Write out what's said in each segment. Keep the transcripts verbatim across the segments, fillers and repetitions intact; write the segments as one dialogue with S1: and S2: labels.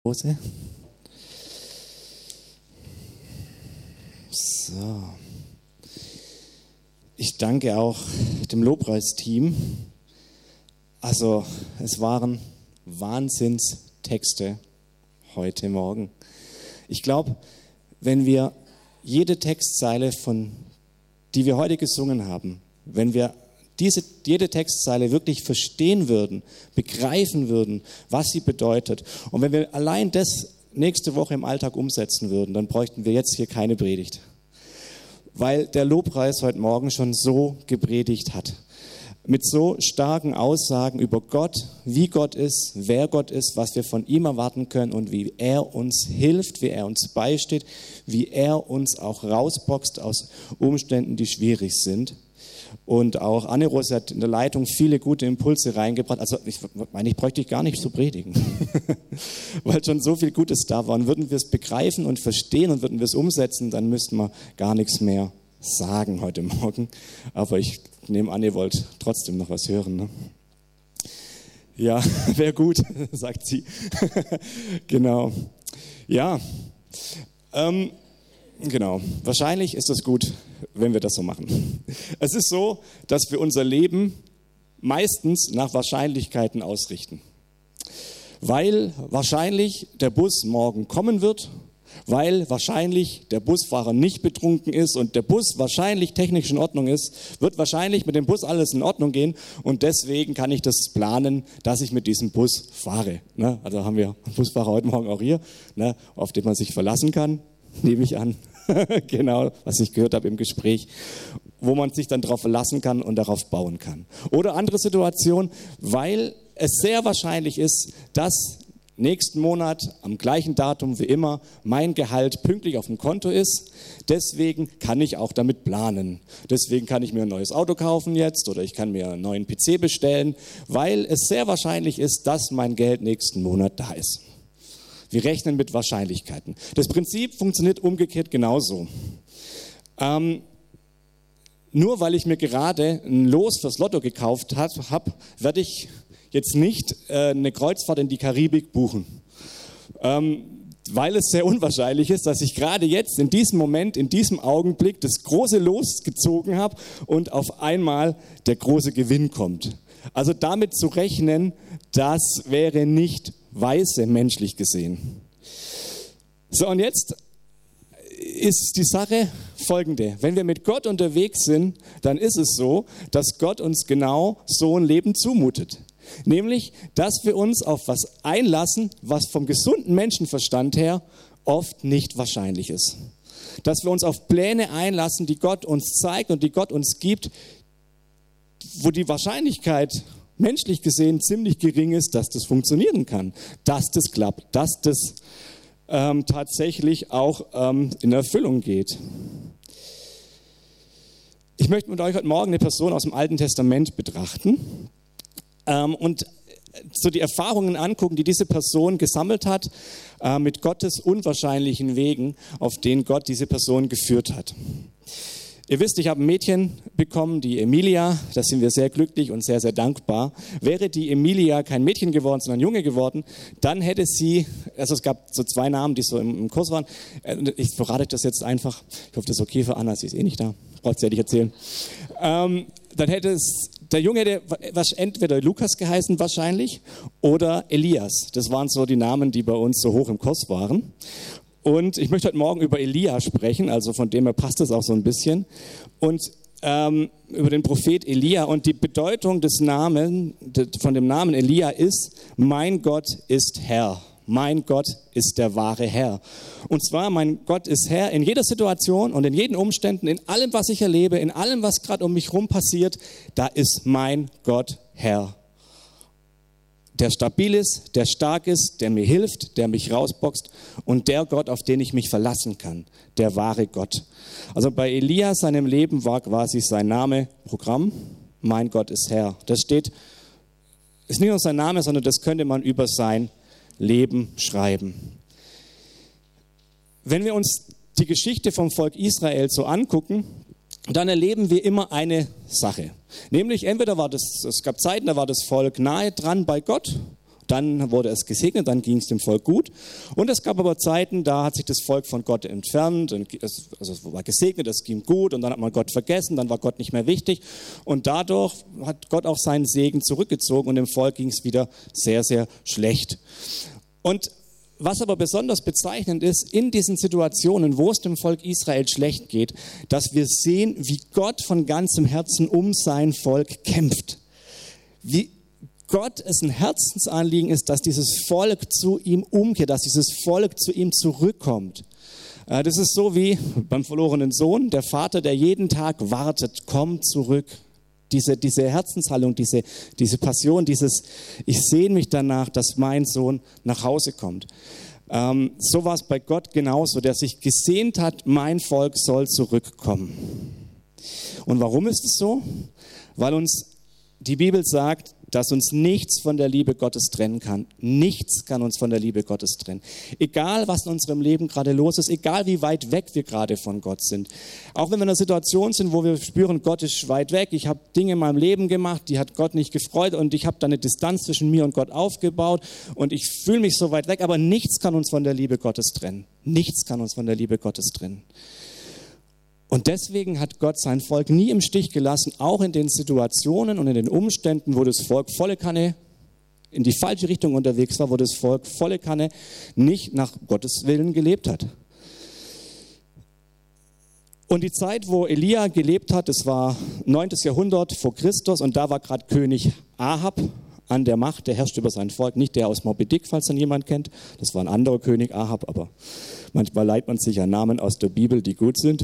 S1: Hose. So. Ich danke auch dem Lobpreisteam. Also, es waren Wahnsinnstexte heute Morgen. Ich glaube, wenn wir jede Textzeile, von, die wir heute gesungen haben, wenn wir diese, jede Textzeile wirklich verstehen würden, begreifen würden, was sie bedeutet, und wenn wir allein das nächste Woche im Alltag umsetzen würden, dann bräuchten wir jetzt hier keine Predigt. Weil der Lobpreis heute Morgen schon so gepredigt hat. Mit so starken Aussagen über Gott, wie Gott ist, wer Gott ist, was wir von ihm erwarten können und wie er uns hilft, wie er uns beisteht, wie er uns auch rausboxt aus Umständen, die schwierig sind. Und auch Anne-Rose hat in der Leitung viele gute Impulse reingebracht. Also ich meine, ich bräuchte ich gar nicht zu predigen, weil schon so viel Gutes da war. Und würden wir es begreifen und verstehen und würden wir es umsetzen, dann müssten wir gar nichts mehr sagen heute Morgen. Aber ich nehme an, ihr wollt trotzdem noch was hören. Ne? Ja, wäre gut, sagt sie. Genau. Ja, ähm, genau. Wahrscheinlich ist es gut, wenn wir das so machen. Es ist so, dass wir unser Leben meistens nach Wahrscheinlichkeiten ausrichten. Weil wahrscheinlich der Bus morgen kommen wird, weil wahrscheinlich der Busfahrer nicht betrunken ist und der Bus wahrscheinlich technisch in Ordnung ist, wird wahrscheinlich mit dem Bus alles in Ordnung gehen und deswegen kann ich das planen, dass ich mit diesem Bus fahre. Ne? Also haben wir einen Busfahrer heute Morgen auch hier, ne? Auf den man sich verlassen kann, nehme ich an. Genau, was ich gehört habe im Gespräch, wo man sich dann darauf verlassen kann und darauf bauen kann. Oder andere Situation, weil es sehr wahrscheinlich ist, dass nächsten Monat am gleichen Datum wie immer mein Gehalt pünktlich auf dem Konto ist. Deswegen kann ich auch damit planen. Deswegen kann ich mir ein neues Auto kaufen jetzt oder ich kann mir einen neuen P C bestellen, weil es sehr wahrscheinlich ist, dass mein Geld nächsten Monat da ist. Wir rechnen mit Wahrscheinlichkeiten. Das Prinzip funktioniert umgekehrt genauso. Ähm, nur weil ich mir gerade ein Los fürs Lotto gekauft habe, werde ich jetzt nicht äh, eine Kreuzfahrt in die Karibik buchen. Ähm, weil es sehr unwahrscheinlich ist, dass ich gerade jetzt in diesem Moment, in diesem Augenblick das große Los gezogen habe und auf einmal der große Gewinn kommt. Also damit zu rechnen, das wäre nicht weise, menschlich gesehen. So, und jetzt ist die Sache folgende. Wenn wir mit Gott unterwegs sind, dann ist es so, dass Gott uns genau so ein Leben zumutet. Nämlich, dass wir uns auf was einlassen, was vom gesunden Menschenverstand her oft nicht wahrscheinlich ist. Dass wir uns auf Pläne einlassen, die Gott uns zeigt und die Gott uns gibt, wo die Wahrscheinlichkeit menschlich gesehen ziemlich gering ist, dass das funktionieren kann, dass das klappt, dass das ähm, tatsächlich auch ähm, in Erfüllung geht. Ich möchte mit euch heute Morgen eine Person aus dem Alten Testament betrachten ähm, und so die Erfahrungen angucken, die diese Person gesammelt hat äh, mit Gottes unwahrscheinlichen Wegen, auf denen Gott diese Person geführt hat. Ihr wisst, ich habe ein Mädchen bekommen, die Emilia, da sind wir sehr glücklich und sehr, sehr dankbar. Wäre die Emilia kein Mädchen geworden, sondern ein Junge geworden, dann hätte sie, also es gab so zwei Namen, die so im, im Kurs waren, ich verrate das jetzt einfach, ich hoffe, das ist okay für Anna, sie ist eh nicht da, braucht sie ja nicht erzählen. Ähm, dann hätte es, der Junge hätte entweder Lukas geheißen wahrscheinlich oder Elias. Das waren so die Namen, die bei uns so hoch im Kurs waren. Und ich möchte heute Morgen über Elia sprechen, also von dem her passt das auch so ein bisschen. Und ähm, über den Prophet Elia. Und die Bedeutung des Namen, von dem Namen Elia ist, mein Gott ist Herr. Mein Gott ist der wahre Herr. Und zwar, mein Gott ist Herr in jeder Situation und in jeden Umständen, in allem, was ich erlebe, in allem, was gerade um mich herum passiert, da ist mein Gott Herr. Der stabil ist, der stark ist, der mir hilft, der mich rausboxt und der Gott, auf den ich mich verlassen kann, der wahre Gott. Also bei Elia, seinem Leben, war quasi sein Name Programm, mein Gott ist Herr. Das steht, ist nicht nur sein Name, sondern das könnte man über sein Leben schreiben. Wenn wir uns die Geschichte vom Volk Israel so angucken, dann erleben wir immer eine Sache. Nämlich entweder war das, es gab Zeiten, da war das Volk nahe dran bei Gott Dann wurde es gesegnet, dann ging es dem Volk gut. Und es gab aber Zeiten, da hat sich das Volk von Gott entfernt. Und es, also es war gesegnet, es ging gut und dann hat man Gott vergessen, dann war Gott nicht mehr wichtig. Und dadurch hat Gott auch seinen Segen zurückgezogen und dem Volk ging es wieder sehr, sehr schlecht. Und was aber besonders bezeichnend ist, in diesen Situationen, wo es dem Volk Israel schlecht geht, dass wir sehen, wie Gott von ganzem Herzen um sein Volk kämpft. Wie Gott es ein Herzensanliegen ist, dass dieses Volk zu ihm umkehrt, dass dieses Volk zu ihm zurückkommt. Das ist so wie beim verlorenen Sohn, der Vater, der jeden Tag wartet, komm zurück. Diese, diese Herzenshaltung, diese, diese Passion, dieses, ich sehne mich danach, dass mein Sohn nach Hause kommt. Ähm, so war es bei Gott genauso, der sich gesehnt hat, mein Volk soll zurückkommen. Und warum ist es so? Weil uns die Bibel sagt, dass uns nichts von der Liebe Gottes trennen kann. Nichts kann uns von der Liebe Gottes trennen. Egal, was in unserem Leben gerade los ist, egal wie weit weg wir gerade von Gott sind. Auch wenn wir in einer Situation sind, wo wir spüren, Gott ist weit weg, ich habe Dinge in meinem Leben gemacht, die hat Gott nicht gefreut und ich habe da eine Distanz zwischen mir und Gott aufgebaut und ich fühle mich so weit weg, aber nichts kann uns von der Liebe Gottes trennen. Nichts kann uns von der Liebe Gottes trennen. Und deswegen hat Gott sein Volk nie im Stich gelassen, auch in den Situationen und in den Umständen, wo das Volk volle Kanne in die falsche Richtung unterwegs war, wo das Volk volle Kanne nicht nach Gottes Willen gelebt hat. Und die Zeit, wo Elia gelebt hat, das war neuntes Jahrhundert vor Christus und da war gerade König Ahab an der Macht, der herrscht über sein Volk, nicht der aus Moby Dick, falls dann jemand kennt, das war ein anderer König Ahab, aber manchmal leiht man sich an Namen aus der Bibel, die gut sind.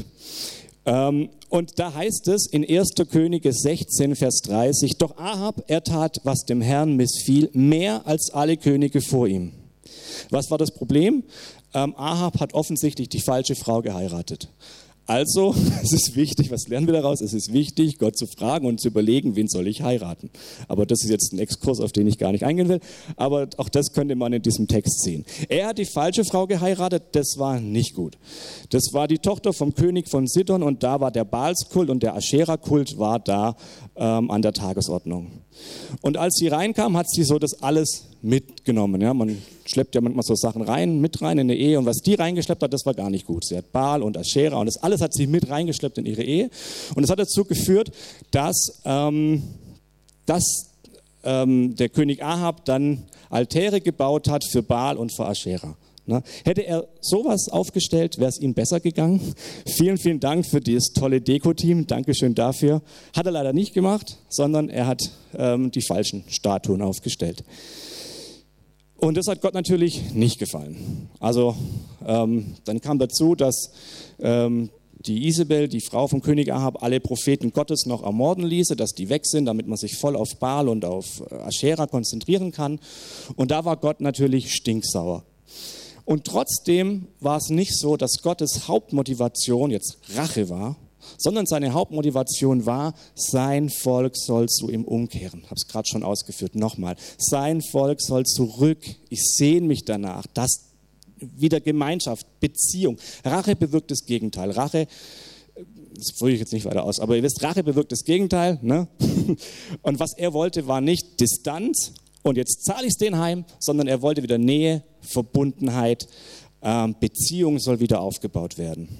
S1: Und da heißt es in erster Könige sechzehn, Vers dreißig, doch Ahab, er tat, was dem Herrn missfiel, mehr als alle Könige vor ihm. Was war das Problem? Ahab hat offensichtlich die falsche Frau geheiratet. Also, es ist wichtig, was lernen wir daraus? Es ist wichtig, Gott zu fragen und zu überlegen, wen soll ich heiraten. Aber das ist jetzt ein Exkurs, auf den ich gar nicht eingehen will. Aber auch das könnte man in diesem Text sehen. Er hat die falsche Frau geheiratet, das war nicht gut. Das war die Tochter vom König von Sidon und da war der Baalskult und der Aschera-Kult war da ähm, an der Tagesordnung. Und als sie reinkam, hat sie so das alles mitgenommen. Ja, man schleppt ja manchmal so Sachen rein, mit rein in eine Ehe. Und was die reingeschleppt hat, das war gar nicht gut. Sie hat Baal und Aschera und das alles hat sie mit reingeschleppt in ihre Ehe. Und das hat dazu geführt, dass, ähm, dass ähm, der König Ahab dann Altäre gebaut hat für Baal und für Aschera. Na, hätte er sowas aufgestellt, wäre es ihm besser gegangen. Vielen, vielen Dank für dieses tolle Deko-Team. Dankeschön dafür. Hat er leider nicht gemacht, sondern er hat ähm, die falschen Statuen aufgestellt. Und das hat Gott natürlich nicht gefallen. Also ähm, dann kam dazu, dass ähm, die Isabel, die Frau vom König Ahab, alle Propheten Gottes noch ermorden ließe, dass die weg sind, damit man sich voll auf Baal und auf Aschera konzentrieren kann. Und da war Gott natürlich stinksauer. Und trotzdem war es nicht so, dass Gottes Hauptmotivation jetzt Rache war, sondern seine Hauptmotivation war, sein Volk soll zu ihm umkehren. Ich habe es gerade schon ausgeführt, nochmal. Sein Volk soll zurück. Ich sehne mich danach, dass wieder Gemeinschaft, Beziehung. Rache bewirkt das Gegenteil. Rache, das führe ich jetzt nicht weiter aus, aber ihr wisst, Rache bewirkt das Gegenteil. Ne? Und was er wollte, war nicht Distanz und jetzt zahle ich es denen heim, sondern er wollte wieder Nähe, Verbundenheit, ähm, Beziehung soll wieder aufgebaut werden.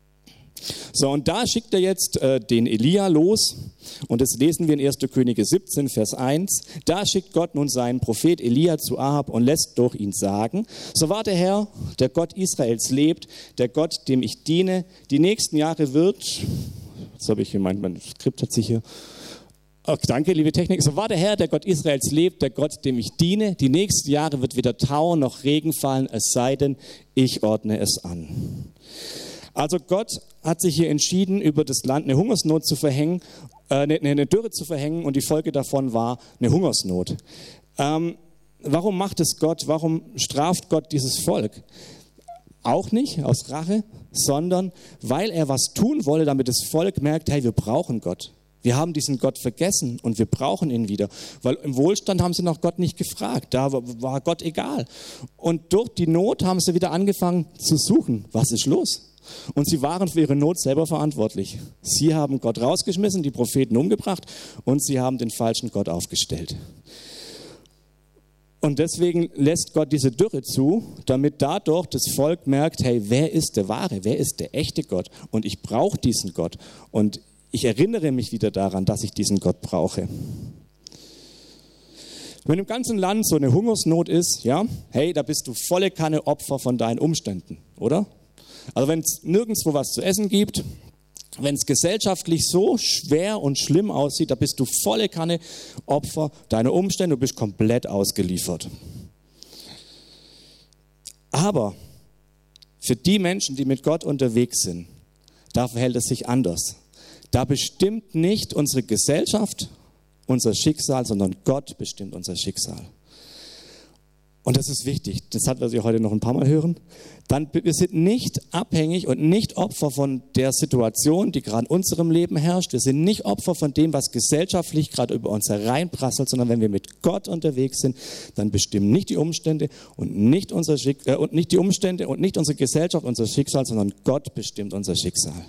S1: So, und da schickt er jetzt äh, den Elia los und das lesen wir in erster Könige siebzehn, Vers eins. Da schickt Gott nun seinen Prophet Elia zu Ahab und lässt durch ihn sagen, so wahr der Herr, der Gott Israels lebt, der Gott, dem ich diene, die nächsten Jahre wird, jetzt habe ich gemeint, mein Skript hat sich hier, oh, danke, liebe Technik, so wahr der Herr, der Gott Israels lebt, der Gott, dem ich diene, die nächsten Jahre wird weder Tau noch Regen fallen, es sei denn, ich ordne es an. Also Gott hat sich hier entschieden, über das Land eine Hungersnot zu verhängen, äh, eine, eine Dürre zu verhängen und die Folge davon war eine Hungersnot. Ähm, warum macht es Gott? Warum straft Gott dieses Volk? Auch nicht aus Rache, sondern weil er was tun wollte, damit das Volk merkt, hey, wir brauchen Gott. Wir haben diesen Gott vergessen und wir brauchen ihn wieder. Weil im Wohlstand haben sie noch Gott nicht gefragt. Da war Gott egal. Und durch die Not haben sie wieder angefangen zu suchen. Was ist los? Und sie waren für ihre Not selber verantwortlich. Sie haben Gott rausgeschmissen, die Propheten umgebracht und sie haben den falschen Gott aufgestellt. Und deswegen lässt Gott diese Dürre zu, damit dadurch das Volk merkt, hey, wer ist der wahre, wer ist der echte Gott? Und ich brauche diesen Gott. Und ich erinnere mich wieder daran, dass ich diesen Gott brauche. Wenn im ganzen Land so eine Hungersnot ist, ja, hey, da bist du volle Kanne Opfer von deinen Umständen, oder? Also wenn es nirgendwo was zu essen gibt, wenn es gesellschaftlich so schwer und schlimm aussieht, da bist du volle Kanne Opfer deiner Umstände, du bist komplett ausgeliefert. Aber für die Menschen, die mit Gott unterwegs sind, da verhält es sich anders. Da bestimmt nicht unsere Gesellschaft unser Schicksal, sondern Gott bestimmt unser Schicksal. Und das ist wichtig, das hat, was wir heute noch ein paar Mal hören. Dann, wir sind nicht abhängig und nicht Opfer von der Situation, die gerade in unserem Leben herrscht. Wir sind nicht Opfer von dem, was gesellschaftlich gerade über uns hereinprasselt, sondern wenn wir mit Gott unterwegs sind, dann bestimmen nicht die Umstände und nicht, unser Schick, äh, und nicht die Umstände und nicht unsere Gesellschaft unser Schicksal, sondern Gott bestimmt unser Schicksal.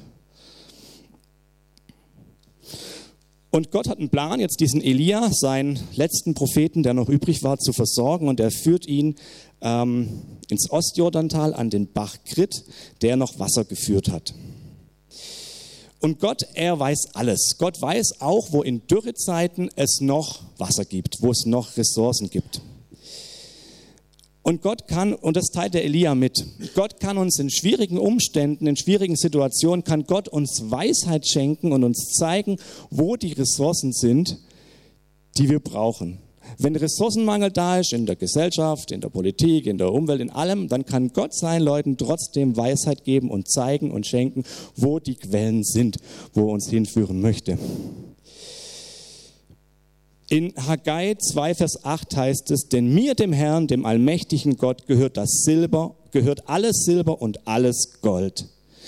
S1: Und Gott hat einen Plan, jetzt diesen Elia, seinen letzten Propheten, der noch übrig war, zu versorgen. Und er führt ihn ähm, ins Ostjordantal an den Bach Krit, der noch Wasser geführt hat. Und Gott, er weiß alles. Gott weiß auch, wo in Dürrezeiten es noch Wasser gibt, wo es noch Ressourcen gibt. Und Gott kann, und das teilt der Elia mit, Gott kann uns in schwierigen Umständen, in schwierigen Situationen, kann Gott uns Weisheit schenken und uns zeigen, wo die Ressourcen sind, die wir brauchen. Wenn Ressourcenmangel da ist in der Gesellschaft, in der Politik, in der Umwelt, in allem, dann kann Gott seinen Leuten trotzdem Weisheit geben und zeigen und schenken, wo die Quellen sind, wo er uns hinführen möchte. In Haggai zwei, Vers acht heißt es, denn mir, dem Herrn, dem allmächtigen Gott, gehört das Silber, gehört alles Silber und alles Gold.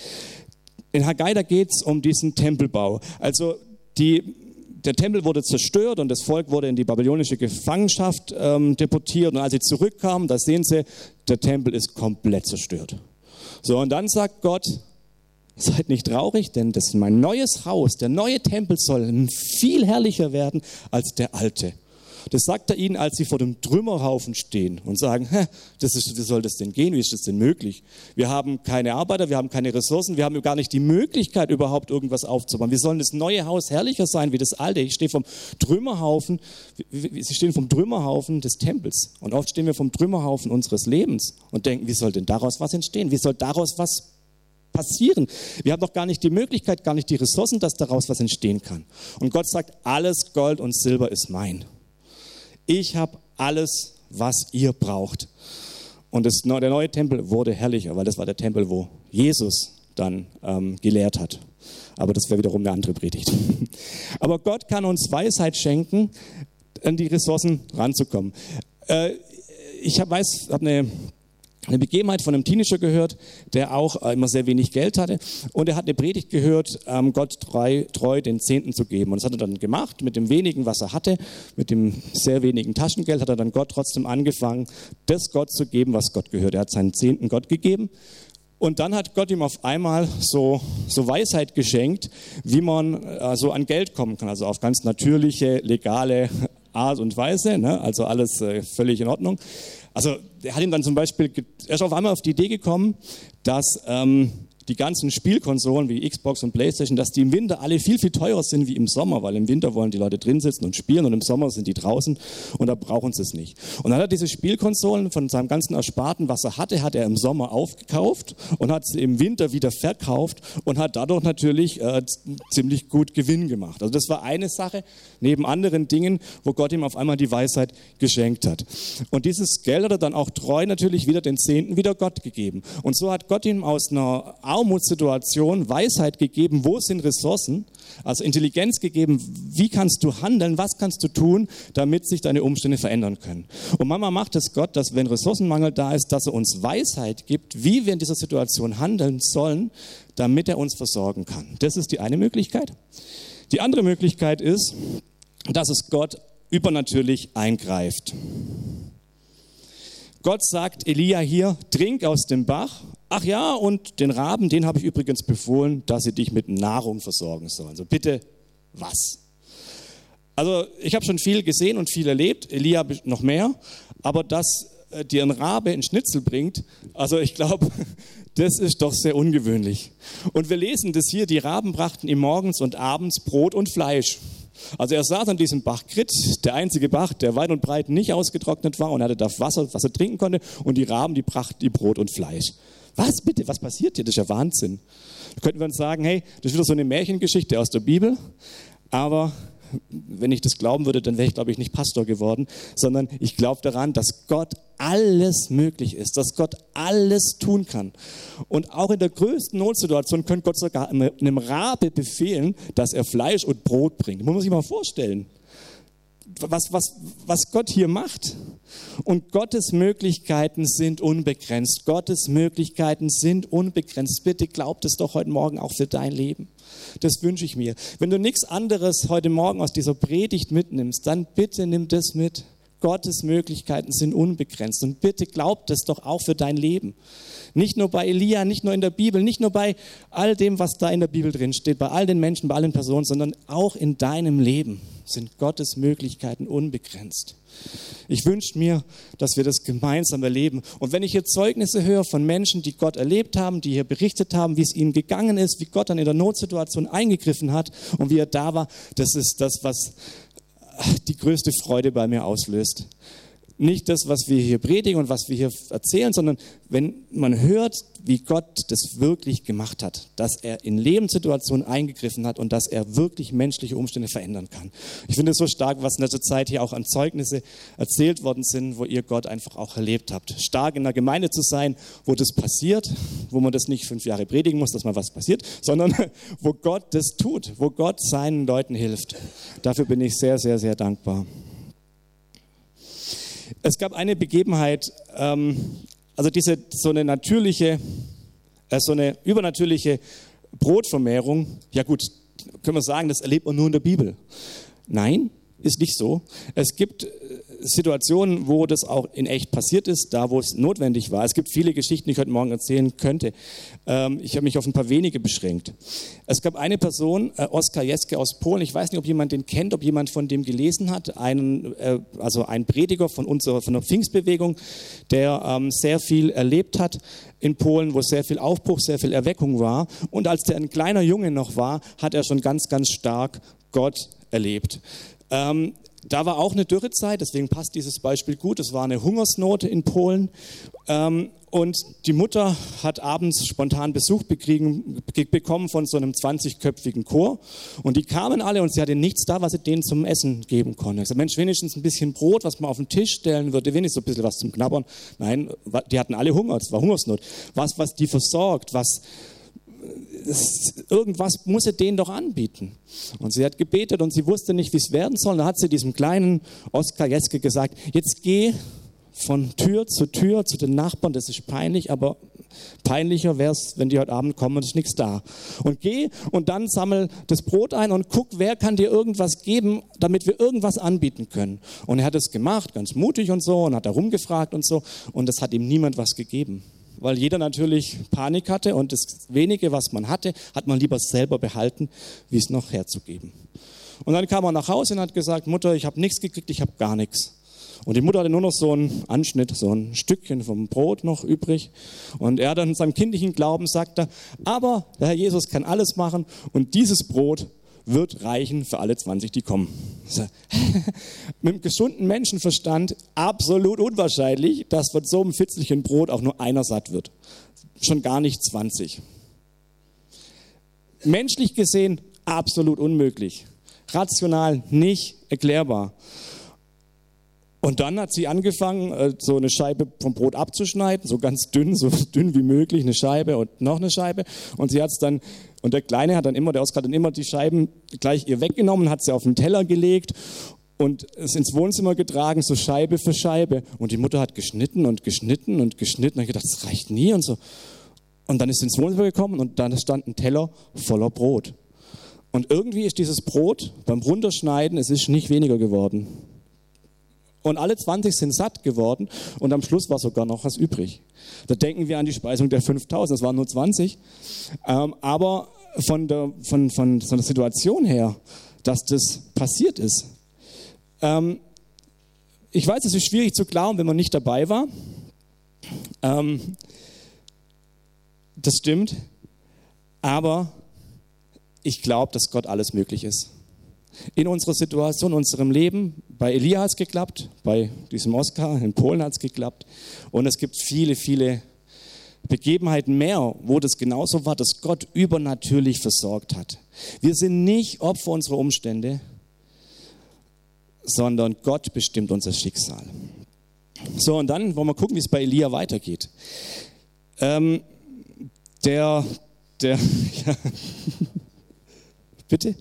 S1: In Haggai, da geht es um diesen Tempelbau. Also die, der Tempel wurde zerstört und das Volk wurde in die babylonische Gefangenschaft ähm, deportiert. Und als sie zurückkamen, da sehen sie, der Tempel ist komplett zerstört. So, und dann sagt Gott, seid nicht traurig, denn das ist mein neues Haus. Der neue Tempel soll viel herrlicher werden als der alte. Das sagt er ihnen, als sie vor dem Trümmerhaufen stehen und sagen, Hä, das ist, wie soll das denn gehen, wie ist das denn möglich? Wir haben keine Arbeiter, wir haben keine Ressourcen, wir haben gar nicht die Möglichkeit, überhaupt irgendwas aufzubauen. Wie soll das neue Haus herrlicher sein wie das alte? Ich stehe vom Trümmerhaufen, sie stehen vom Trümmerhaufen des Tempels. Und oft stehen wir vom Trümmerhaufen unseres Lebens und denken, wie soll denn daraus was entstehen? Wie soll daraus was passieren? Wir haben doch gar nicht die Möglichkeit, gar nicht die Ressourcen, dass daraus was entstehen kann. Und Gott sagt, alles Gold und Silber ist mein. Ich habe alles, was ihr braucht. Und das, der neue Tempel wurde herrlicher, weil das war der Tempel, wo Jesus dann ähm, gelehrt hat. Aber das wäre wiederum eine andere Predigt. Aber Gott kann uns Weisheit schenken, an die Ressourcen ranzukommen. Äh, ich hab, weiß, habe eine eine Begebenheit von einem Teenager gehört, der auch immer sehr wenig Geld hatte. Und er hat eine Predigt gehört, Gott treu, treu den Zehnten zu geben. Und das hat er dann gemacht, mit dem wenigen, was er hatte, mit dem sehr wenigen Taschengeld, hat er dann Gott trotzdem angefangen, das Gott zu geben, was Gott gehört. Er hat seinen Zehnten Gott gegeben. Und dann hat Gott ihm auf einmal so, so Weisheit geschenkt, wie man äh, so an Geld kommen kann. Also auf ganz natürliche, legale Art und Weise. Ne? Also alles äh, völlig in Ordnung. Also er hat ihm dann zum Beispiel, er ist auf einmal auf die Idee gekommen, dass ähm, die ganzen Spielkonsolen wie Xbox und Playstation, dass die im Winter alle viel, viel teurer sind wie im Sommer, weil im Winter wollen die Leute drin sitzen und spielen und im Sommer sind die draußen und da brauchen sie es nicht. Und dann hat er diese Spielkonsolen von seinem ganzen Ersparten, was er hatte, hat er im Sommer aufgekauft und hat sie im Winter wieder verkauft und hat dadurch natürlich äh, ziemlich gut Gewinn gemacht. Also das war eine Sache neben anderen Dingen, wo Gott ihm auf einmal die Weisheit geschenkt hat. Und dieses Geld hat er dann auch treu natürlich wieder den Zehnten wieder Gott gegeben. Und so hat Gott ihm aus einer Armutssituation Weisheit gegeben, wo sind Ressourcen, also Intelligenz gegeben, wie kannst du handeln, was kannst du tun, damit sich deine Umstände verändern können. Und manchmal macht es Gott, dass wenn Ressourcenmangel da ist, dass er uns Weisheit gibt, wie wir in dieser Situation handeln sollen, damit er uns versorgen kann. Das ist die eine Möglichkeit. Die andere Möglichkeit ist, dass es Gott übernatürlich eingreift. Gott sagt Elia hier, trink aus dem Bach. Ach ja, und den Raben, den habe ich übrigens befohlen, dass sie dich mit Nahrung versorgen sollen. Also bitte, was? Also ich habe schon viel gesehen und viel erlebt, Elia noch mehr. aber dass äh, dir ein Rabe einen Schnitzel bringt, also ich glaube, das ist doch sehr ungewöhnlich. Und wir lesen das hier, die Raben brachten ihm morgens und abends Brot und Fleisch. Also er saß an diesem Bach Krit, der einzige Bach, der weit und breit nicht ausgetrocknet war und er hatte da Wasser, was er trinken konnte, und die Raben, die brachten ihm Brot und Fleisch. Was bitte, was passiert hier? Das ist ja Wahnsinn. Da könnten wir uns sagen, hey, das ist wieder so eine Märchengeschichte aus der Bibel, aber wenn ich das glauben würde, dann wäre ich, glaube ich, nicht Pastor geworden, sondern ich glaube daran, dass Gott alles möglich ist, dass Gott alles tun kann. Und auch in der größten Notsituation könnte Gott sogar einem Rabe befehlen, dass er Fleisch und Brot bringt. Das muss man sich mal vorstellen, was, was, was Gott hier macht. Und Gottes Möglichkeiten sind unbegrenzt. Gottes Möglichkeiten sind unbegrenzt. Bitte glaubt es doch heute Morgen auch für dein Leben. Das wünsche ich mir. Wenn du nichts anderes heute Morgen aus dieser Predigt mitnimmst, dann bitte nimm das mit. Gottes Möglichkeiten sind unbegrenzt. Und bitte glaubt es doch auch für dein Leben. Nicht nur bei Elia, nicht nur in der Bibel, nicht nur bei all dem, was da in der Bibel drin steht, bei all den Menschen, bei allen Personen, sondern auch in deinem Leben sind Gottes Möglichkeiten unbegrenzt. Ich wünsche mir, dass wir das gemeinsam erleben. Und wenn ich hier Zeugnisse höre von Menschen, die Gott erlebt haben, die hier berichtet haben, wie es ihnen gegangen ist, wie Gott dann in der Notsituation eingegriffen hat und wie er da war, das ist das, was die größte Freude bei mir auslöst. Nicht das, was wir hier predigen und was wir hier erzählen, sondern wenn man hört, wie Gott das wirklich gemacht hat, dass er in Lebenssituationen eingegriffen hat und dass er wirklich menschliche Umstände verändern kann. Ich finde es so stark, was in letzter Zeit hier auch an Zeugnisse erzählt worden sind, wo ihr Gott einfach auch erlebt habt. Stark in einer Gemeinde zu sein, wo das passiert, wo man das nicht fünf Jahre predigen muss, dass mal was passiert, sondern wo Gott das tut, wo Gott seinen Leuten hilft. Dafür bin ich sehr, sehr, sehr dankbar. Es gab eine Begebenheit, ähm, also diese so eine natürliche, äh, so eine übernatürliche Brotvermehrung. Ja gut, können wir sagen, das erlebt man nur in der Bibel. Nein, ist nicht so. Es gibt Situationen, wo das auch in echt passiert ist, da wo es notwendig war. Es gibt viele Geschichten, die ich heute Morgen erzählen könnte. Ähm, ich habe mich auf ein paar wenige beschränkt. Es gab eine Person, äh, Oskar Jeske aus Polen. Ich weiß nicht, ob jemand den kennt, ob jemand von dem gelesen hat. Einen, äh, also ein Prediger von unserer von der Pfingstbewegung, der ähm, sehr viel erlebt hat in Polen, wo sehr viel Aufbruch, sehr viel Erweckung war. Und als der ein kleiner Junge noch war, hat er schon ganz, ganz stark Gott erlebt. Ähm, Da war auch eine Dürrezeit, deswegen passt dieses Beispiel gut. Es war eine Hungersnot in Polen ähm, und die Mutter hat abends spontan Besuch bekriegen, bekommen von so einem zwanzigköpfigen Chor und die kamen alle und sie hatte nichts da, was sie denen zum Essen geben konnte. Ich sagte, Mensch, wenigstens ein bisschen Brot, was man auf den Tisch stellen würde, wenigstens so ein bisschen was zum Knabbern. Nein, die hatten alle Hunger, es war Hungersnot. Was, was die versorgt, was... irgendwas muss sie denen doch anbieten. Und sie hat gebetet und sie wusste nicht, wie es werden soll. Da hat sie diesem kleinen Oskar Jeske gesagt, jetzt geh von Tür zu Tür zu den Nachbarn, das ist peinlich, aber peinlicher wäre es, wenn die heute Abend kommen und es ist nichts da. Und geh und dann sammel das Brot ein und guck, wer kann dir irgendwas geben, damit wir irgendwas anbieten können. Und er hat es gemacht, ganz mutig und so, und hat da rumgefragt und so, und es hat ihm niemand was gegeben. Weil jeder natürlich Panik hatte und das wenige, was man hatte, hat man lieber selber behalten, wie es noch herzugeben. Und dann kam er nach Hause und hat gesagt, Mutter, ich habe nichts gekriegt, ich habe gar nichts. Und die Mutter hatte nur noch so einen Anschnitt, so ein Stückchen vom Brot noch übrig. Und er dann in seinem kindlichen Glauben sagte, aber der Herr Jesus kann alles machen und dieses Brot wird reichen für alle zwanzig, die kommen. Mit dem gesunden Menschenverstand absolut unwahrscheinlich, dass von so einem fitzlichen Brot auch nur einer satt wird. Schon gar nicht zwanzig. Menschlich gesehen absolut unmöglich. Rational nicht erklärbar. Und dann hat sie angefangen, so eine Scheibe vom Brot abzuschneiden, so ganz dünn, so dünn wie möglich, eine Scheibe und noch eine Scheibe. Und sie hat es dann, und der Kleine hat dann immer, der Oskar hat dann immer die Scheiben gleich ihr weggenommen, hat sie auf den Teller gelegt und es ins Wohnzimmer getragen, so Scheibe für Scheibe. Und die Mutter hat geschnitten und geschnitten und geschnitten. Und ich gedacht, das reicht nie und so. Und dann ist sie ins Wohnzimmer gekommen und dann stand ein Teller voller Brot. Und irgendwie ist dieses Brot beim Runterschneiden, es ist nicht weniger geworden. Und alle zwanzig sind satt geworden und am Schluss war sogar noch was übrig. Da denken wir an die Speisung der fünftausend, das waren nur zwanzig. Ähm, aber von der, von, von, von der Situation her, dass das passiert ist. Ähm, ich weiß, es ist schwierig zu glauben, wenn man nicht dabei war. Ähm, das stimmt. Aber ich glaube, dass Gott alles möglich ist. In unserer Situation, in unserem Leben, bei Elia hat es geklappt, bei diesem Oskar in Polen hat es geklappt. Und es gibt viele, viele Begebenheiten mehr, wo das genauso war, dass Gott übernatürlich versorgt hat. Wir sind nicht Opfer unserer Umstände, sondern Gott bestimmt unser Schicksal. So, und dann wollen wir gucken, wie es bei Elia weitergeht. Ähm, der, der, ja, bitte?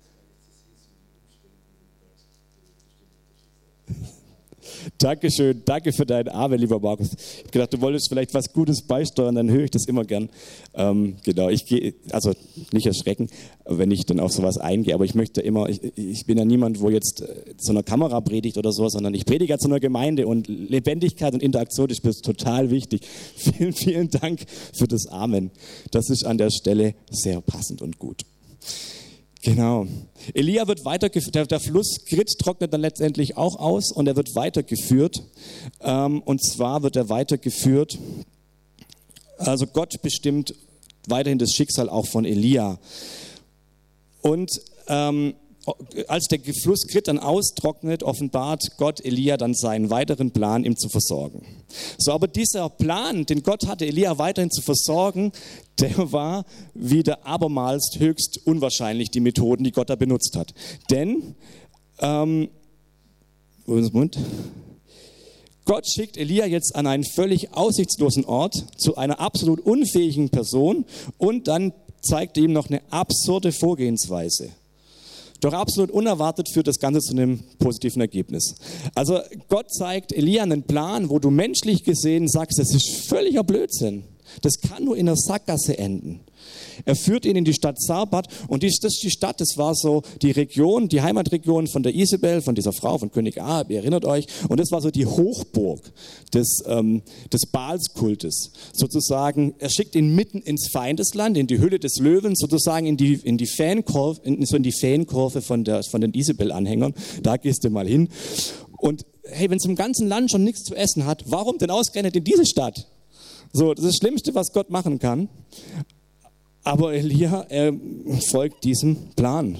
S1: Dankeschön, danke für deinen Amen, lieber Markus. Ich habe gedacht, du wolltest vielleicht was Gutes beisteuern, dann höre ich das immer gern. Ähm, genau, ich gehe, also nicht erschrecken, wenn ich dann auf sowas eingehe, aber ich möchte immer, ich, ich bin ja niemand, wo jetzt zu einer Kamera predigt oder so, sondern ich predige zu einer Gemeinde und Lebendigkeit und Interaktion ist mir total wichtig. Vielen, vielen Dank für das Amen. Das ist an der Stelle sehr passend und gut. Genau. Elia wird weitergeführt, der, der Fluss Krit trocknet dann letztendlich auch aus und er wird weitergeführt. Ähm, und zwar wird er weitergeführt, also Gott bestimmt weiterhin das Schicksal auch von Elia. Und ähm, als der Fluss Krit dann austrocknet, offenbart Gott Elia dann seinen weiteren Plan, ihm zu versorgen. So, aber dieser Plan, den Gott hatte, Elia weiterhin zu versorgen, der war wieder abermals höchst unwahrscheinlich, die Methoden, die Gott da benutzt hat. Denn, ähm, wo ist das Mund? Gott schickt Elia jetzt an einen völlig aussichtslosen Ort zu einer absolut unfähigen Person und dann zeigt er ihm noch eine absurde Vorgehensweise. Doch absolut unerwartet führt das Ganze zu einem positiven Ergebnis. Also Gott zeigt Elia einen Plan, wo du menschlich gesehen sagst, das ist völliger Blödsinn. Das kann nur in einer Sackgasse enden. Er führt ihn in die Stadt Sarpat und das ist die Stadt, das war so die Region, die Heimatregion von der Isabel, von dieser Frau, von König Ahab, ihr erinnert euch. Und das war so die Hochburg des, ähm, des Baalskultes. Sozusagen, er schickt ihn mitten ins Feindesland, in die Hülle des Löwen, sozusagen in die, in die Fankurve, in, so in die Fankurve von, der, von den Isabel-Anhängern. Da gehst du mal hin. Und hey, wenn es im ganzen Land schon nichts zu essen hat, warum denn ausgerechnet in diese Stadt? So, das ist das Schlimmste, was Gott machen kann. Aber Elia, er folgt diesem Plan.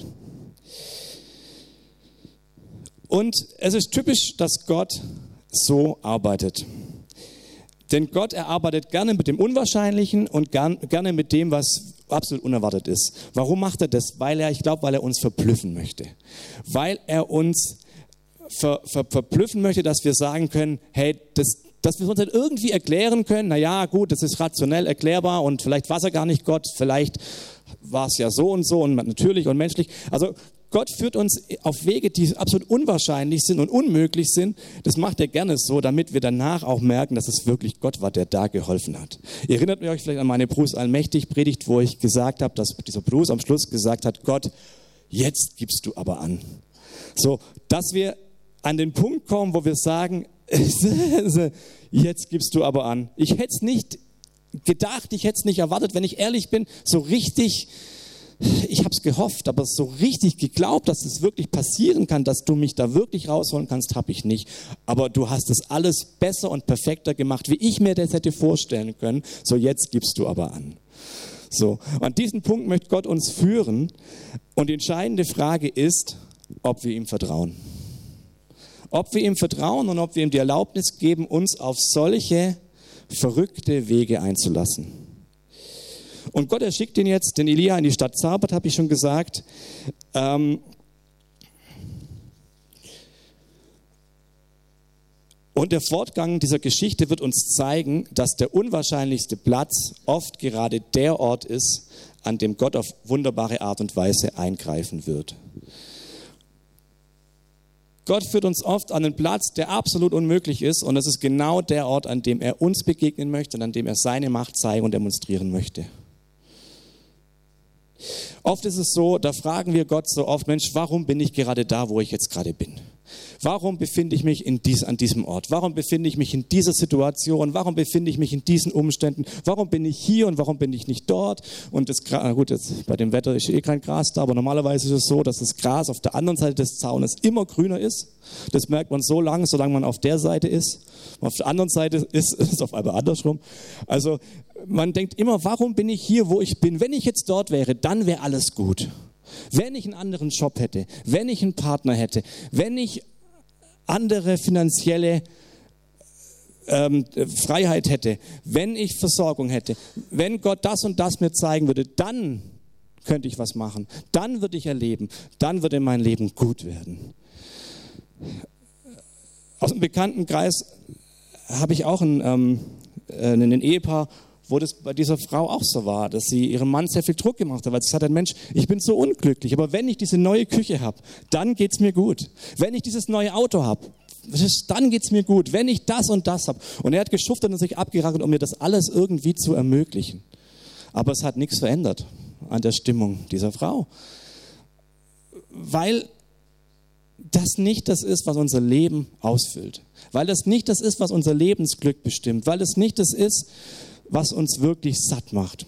S1: Und es ist typisch, dass Gott so arbeitet. Denn Gott, er arbeitet gerne mit dem Unwahrscheinlichen und gern, gerne mit dem, was absolut unerwartet ist. Warum macht er das? Weil er, ich glaube, weil er uns verblüffen möchte. Weil er uns ver, ver, verblüffen möchte, dass wir sagen können, hey, das dass wir uns dann irgendwie erklären können, na ja, gut, das ist rationell erklärbar und vielleicht war es ja gar nicht Gott, vielleicht war es ja so und so und natürlich und menschlich. Also Gott führt uns auf Wege, die absolut unwahrscheinlich sind und unmöglich sind. Das macht er gerne so, damit wir danach auch merken, dass es wirklich Gott war, der da geholfen hat. Ihr erinnert euch vielleicht an meine Bruce Allmächtig Predigt, wo ich gesagt habe, dass dieser Bruce am Schluss gesagt hat, Gott, jetzt gibst du aber an. So, dass wir an den Punkt kommen, wo wir sagen, jetzt gibst du aber an. Ich hätte es nicht gedacht, ich hätte es nicht erwartet, wenn ich ehrlich bin, so richtig, ich habe es gehofft, aber so richtig geglaubt, dass es wirklich passieren kann, dass du mich da wirklich rausholen kannst, habe ich nicht. Aber du hast es alles besser und perfekter gemacht, wie ich mir das hätte vorstellen können. So, jetzt gibst du aber an. So, an diesen Punkt möchte Gott uns führen und die entscheidende Frage ist, ob wir ihm vertrauen. Ob wir ihm vertrauen und ob wir ihm die Erlaubnis geben, uns auf solche verrückte Wege einzulassen. Und Gott, er schickt ihn jetzt, den Elia, in die Stadt Sarpat, habe ich schon gesagt. Ähm und der Fortgang dieser Geschichte wird uns zeigen, dass der unwahrscheinlichste Platz oft gerade der Ort ist, an dem Gott auf wunderbare Art und Weise eingreifen wird. Gott führt uns oft an einen Platz, der absolut unmöglich ist und das ist genau der Ort, an dem er uns begegnen möchte und an dem er seine Macht zeigen und demonstrieren möchte. Oft ist es so, da fragen wir Gott so oft, Mensch, warum bin ich gerade da, wo ich jetzt gerade bin? Warum befinde ich mich in dies, an diesem Ort? Warum befinde ich mich in dieser Situation? Warum befinde ich mich in diesen Umständen? Warum bin ich hier und warum bin ich nicht dort? Und das Gras, gut, jetzt bei dem Wetter ist eh kein Gras da, aber normalerweise ist es so, dass das Gras auf der anderen Seite des Zaunes immer grüner ist. Das merkt man so lange, solange man auf der Seite ist. Auf der anderen Seite ist es auf einmal andersrum. Also man denkt immer, warum bin ich hier, wo ich bin? Wenn ich jetzt dort wäre, dann wäre alles gut. Wenn ich einen anderen Job hätte, wenn ich einen Partner hätte, wenn ich andere finanzielle ähm, Freiheit hätte, wenn ich Versorgung hätte, wenn Gott das und das mir zeigen würde, dann könnte ich was machen. Dann würde ich erleben, dann würde mein Leben gut werden. Aus dem Bekanntenkreis habe ich auch ein, ähm, ein Ehepaar, wo das bei dieser Frau auch so war, dass sie ihrem Mann sehr viel Druck gemacht hat, weil sie gesagt hat, Mensch, ich bin so unglücklich, aber wenn ich diese neue Küche habe, dann geht es mir gut. Wenn ich dieses neue Auto habe, dann geht es mir gut. Wenn ich das und das habe. Und er hat geschuftet und sich abgerackelt, um mir das alles irgendwie zu ermöglichen. Aber es hat nichts verändert an der Stimmung dieser Frau. Weil das nicht das ist, was unser Leben ausfüllt. Weil das nicht das ist, was unser Lebensglück bestimmt. Weil es nicht das ist, was uns wirklich satt macht,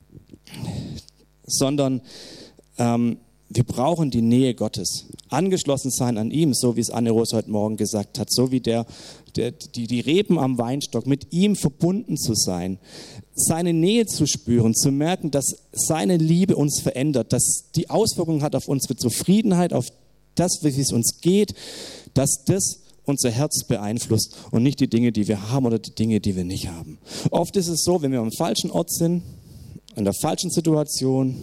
S1: sondern ähm, wir brauchen die Nähe Gottes. Angeschlossen sein an ihm, so wie es Anne-Rose heute Morgen gesagt hat, so wie der, der, die, die Reben am Weinstock, mit ihm verbunden zu sein, seine Nähe zu spüren, zu merken, dass seine Liebe uns verändert, dass die Auswirkungen hat auf unsere Zufriedenheit, auf das, wie es uns geht, dass das unser Herz beeinflusst und nicht die Dinge, die wir haben oder die Dinge, die wir nicht haben. Oft ist es so, wenn wir am falschen Ort sind, in der falschen Situation,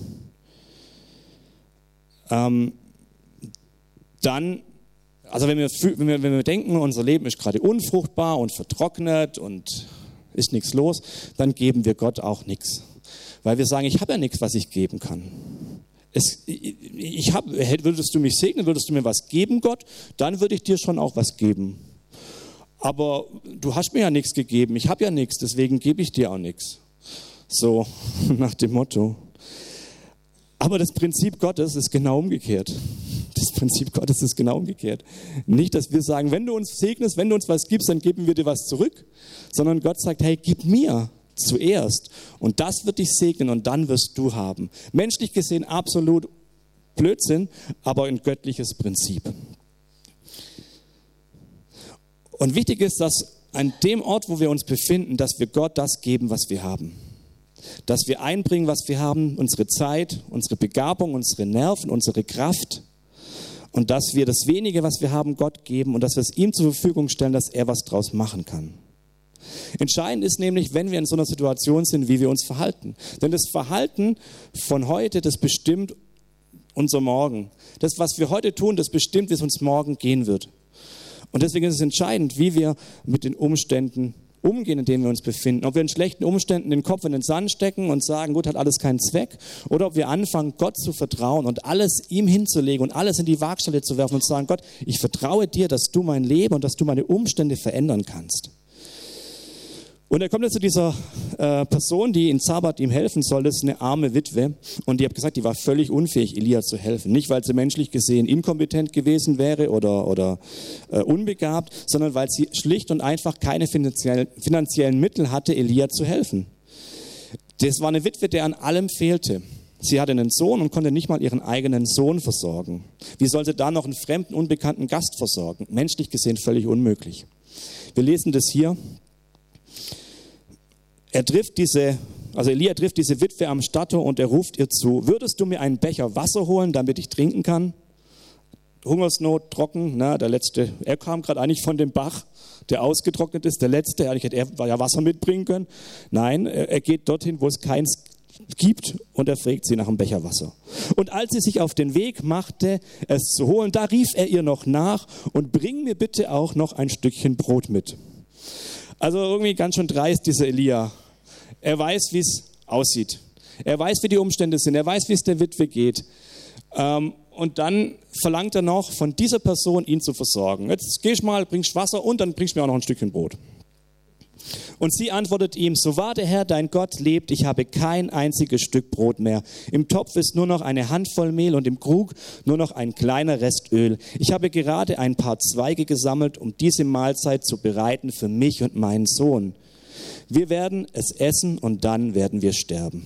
S1: ähm, dann, also wenn wir, wenn, wir, wenn wir denken, unser Leben ist gerade unfruchtbar und vertrocknet und ist nichts los, dann geben wir Gott auch nichts. Weil wir sagen, ich habe ja nichts, was ich geben kann. Es, ich hab, würdest du mich segnen, würdest du mir was geben, Gott, dann würde ich dir schon auch was geben. Aber du hast mir ja nichts gegeben, ich habe ja nichts, deswegen gebe ich dir auch nichts. So nach dem Motto. Aber das Prinzip Gottes ist genau umgekehrt. Das Prinzip Gottes ist genau umgekehrt. Nicht, dass wir sagen, wenn du uns segnest, wenn du uns was gibst, dann geben wir dir was zurück, sondern Gott sagt, hey, gib mir zuerst und das wird dich segnen und dann wirst du haben. Menschlich gesehen absolut Blödsinn, aber ein göttliches Prinzip. Und wichtig ist, dass an dem Ort, wo wir uns befinden, dass wir Gott das geben, was wir haben. Dass wir einbringen, was wir haben, unsere Zeit, unsere Begabung, unsere Nerven, unsere Kraft und dass wir das Wenige, was wir haben, Gott geben und dass wir es ihm zur Verfügung stellen, dass er was draus machen kann. Entscheidend ist nämlich, wenn wir in so einer Situation sind, wie wir uns verhalten. Denn das Verhalten von heute, das bestimmt unser Morgen. Das, was wir heute tun, das bestimmt, wie es uns morgen gehen wird. Und deswegen ist es entscheidend, wie wir mit den Umständen umgehen, in denen wir uns befinden. Ob wir in schlechten Umständen den Kopf in den Sand stecken und sagen, gut, hat alles keinen Zweck. Oder ob wir anfangen, Gott zu vertrauen und alles ihm hinzulegen und alles in die Waagschale zu werfen und zu sagen, Gott, ich vertraue dir, dass du mein Leben und dass du meine Umstände verändern kannst. Und er kommt jetzt zu dieser äh, Person, die in Zabat ihm helfen soll. Das ist eine arme Witwe. Und die hat gesagt, die war völlig unfähig, Elia zu helfen. Nicht, weil sie menschlich gesehen inkompetent gewesen wäre oder, oder äh, unbegabt, sondern weil sie schlicht und einfach keine finanziell, finanziellen Mittel hatte, Elia zu helfen. Das war eine Witwe, der an allem fehlte. Sie hatte einen Sohn und konnte nicht mal ihren eigenen Sohn versorgen. Wie soll sie da noch einen fremden, unbekannten Gast versorgen? Menschlich gesehen völlig unmöglich. Wir lesen das hier. Er trifft diese, also Elia trifft diese Witwe am Stadttor und er ruft ihr zu, würdest du mir einen Becher Wasser holen, damit ich trinken kann? Hungersnot, trocken, na, der letzte, er kam gerade eigentlich von dem Bach, der ausgetrocknet ist, der letzte, eigentlich hätte er ja Wasser mitbringen können. Nein, er geht dorthin, wo es keins gibt und er fragt sie nach einem Becher Wasser. Und als sie sich auf den Weg machte, es zu holen, da rief er ihr noch nach und bring mir bitte auch noch ein Stückchen Brot mit. Also irgendwie ganz schön dreist, dieser Elia. Er weiß, wie es aussieht. Er weiß, wie die Umstände sind. Er weiß, wie es der Witwe geht. Ähm, und dann verlangt er noch von dieser Person, ihn zu versorgen. Jetzt gehst du mal, bringst Wasser und dann bringst du mir auch noch ein Stückchen Brot. Und sie antwortet ihm, so wahr der Herr, dein Gott, lebt, ich habe kein einziges Stück Brot mehr. Im Topf ist nur noch eine Handvoll Mehl und im Krug nur noch ein kleiner Rest Öl. Ich habe gerade ein paar Zweige gesammelt, um diese Mahlzeit zu bereiten für mich und meinen Sohn. Wir werden es essen und dann werden wir sterben.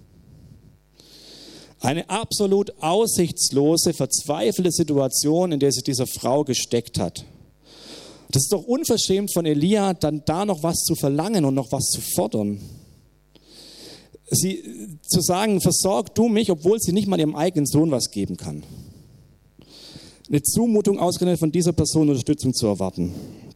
S1: Eine absolut aussichtslose, verzweifelte Situation, in der sich diese Frau gesteckt hat. Das ist doch unverschämt von Elia, dann da noch was zu verlangen und noch was zu fordern. Sie zu sagen, versorg du mich, obwohl sie nicht mal ihrem eigenen Sohn was geben kann. Eine Zumutung, ausgerechnet von dieser Person Unterstützung zu erwarten.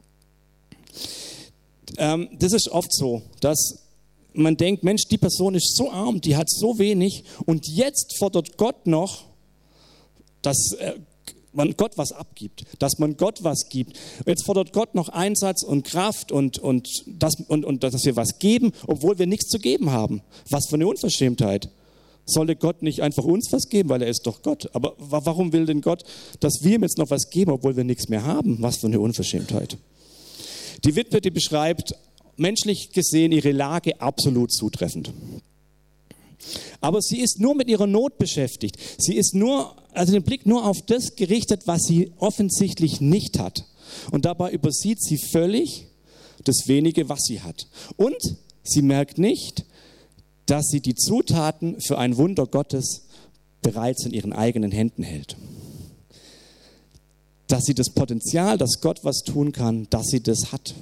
S1: Ähm, das ist oft so, dass man denkt, Mensch, die Person ist so arm, die hat so wenig und jetzt fordert Gott noch, dass äh, man Gott was abgibt, dass man Gott was gibt. Jetzt fordert Gott noch Einsatz und Kraft und, und, das, und, und dass wir was geben, obwohl wir nichts zu geben haben. Was für eine Unverschämtheit. Sollte Gott nicht einfach uns was geben, weil er ist doch Gott. Aber warum will denn Gott, dass wir ihm jetzt noch was geben, obwohl wir nichts mehr haben? Was für eine Unverschämtheit. Die Witwe, die beschreibt menschlich gesehen ihre Lage absolut zutreffend. Aber sie ist nur mit ihrer Not beschäftigt. Sie ist nur, also den Blick nur auf das gerichtet, was sie offensichtlich nicht hat. Und dabei übersieht sie völlig das Wenige, was sie hat. Und sie merkt nicht, dass sie die Zutaten für ein Wunder Gottes bereits in ihren eigenen Händen hält. Dass sie das Potenzial, dass Gott was tun kann, dass sie das hat.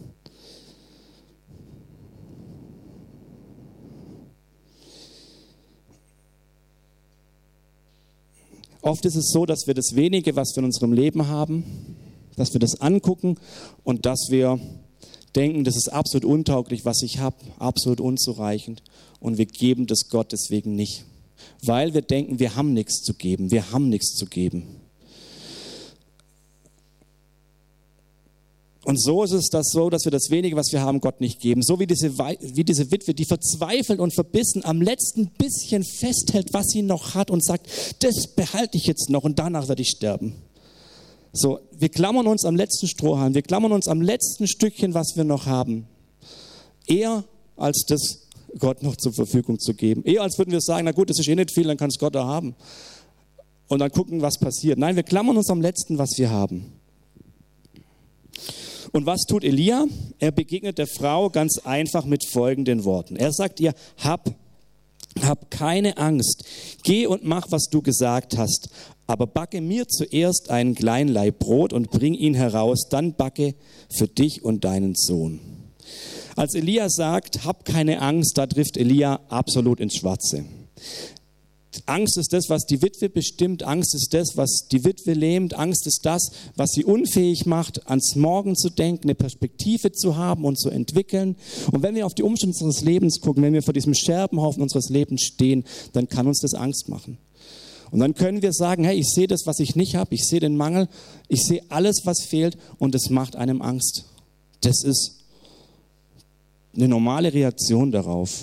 S1: Oft ist es so, dass wir das Wenige, was wir in unserem Leben haben, dass wir das angucken und dass wir denken, das ist absolut untauglich, was ich habe, absolut unzureichend und wir geben das Gott deswegen nicht, weil wir denken, wir haben nichts zu geben, wir haben nichts zu geben. Und so ist es das so, dass wir das Wenige, was wir haben, Gott nicht geben. So wie diese, wie diese Witwe, die verzweifelt und verbissen am letzten bisschen festhält, was sie noch hat und sagt, das behalte ich jetzt noch und danach werde ich sterben. So, wir klammern uns am letzten Strohhalm, wir klammern uns am letzten Stückchen, was wir noch haben. Eher als das Gott noch zur Verfügung zu geben. Eher als würden wir sagen, na gut, das ist eh nicht viel, dann kann es Gott da haben. Und dann gucken, was passiert. Nein, wir klammern uns am letzten, was wir haben. Und was tut Elia? Er begegnet der Frau ganz einfach mit folgenden Worten. Er sagt ihr, hab, hab keine Angst, geh und mach, was du gesagt hast, aber backe mir zuerst einen kleinen Laib Brot und bring ihn heraus, dann backe für dich und deinen Sohn. Als Elia sagt, hab keine Angst, da trifft Elia absolut ins Schwarze. Angst ist das, was die Witwe bestimmt. Angst ist das, was die Witwe lähmt. Angst ist das, was sie unfähig macht, ans Morgen zu denken, eine Perspektive zu haben und zu entwickeln. Und wenn wir auf die Umstände unseres Lebens gucken, wenn wir vor diesem Scherbenhaufen unseres Lebens stehen, dann kann uns das Angst machen. Und dann können wir sagen, hey, ich sehe das, was ich nicht habe. Ich sehe den Mangel. Ich sehe alles, was fehlt. Und es macht einem Angst. Das ist eine normale Reaktion darauf.